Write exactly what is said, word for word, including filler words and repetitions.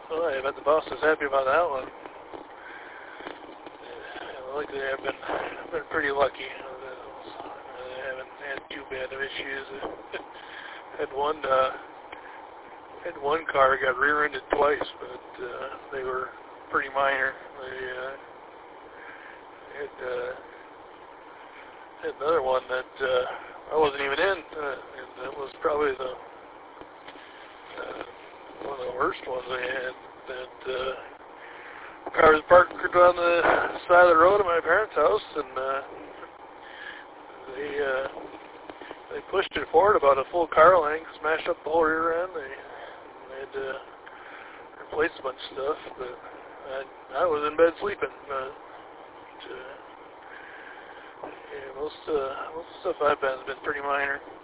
Well, I bet the boss is happy about that one. Yeah, luckily, I've been I've been pretty lucky. I haven't had too bad of issues. had one uh, had one car got rear-ended twice, but uh, they were pretty minor. They uh, had uh, had another one that uh, I wasn't even in, uh, and that was probably the uh, one of the worst ones I had. That uh, car was parked on the side of the road at my parents' house, and uh, they uh, they pushed it forward about a full car length, smashed up the whole rear end. They, they had to replace a bunch of stuff, but I, I was in bed sleeping. But uh, yeah, most uh, most stuff I've been has been pretty minor.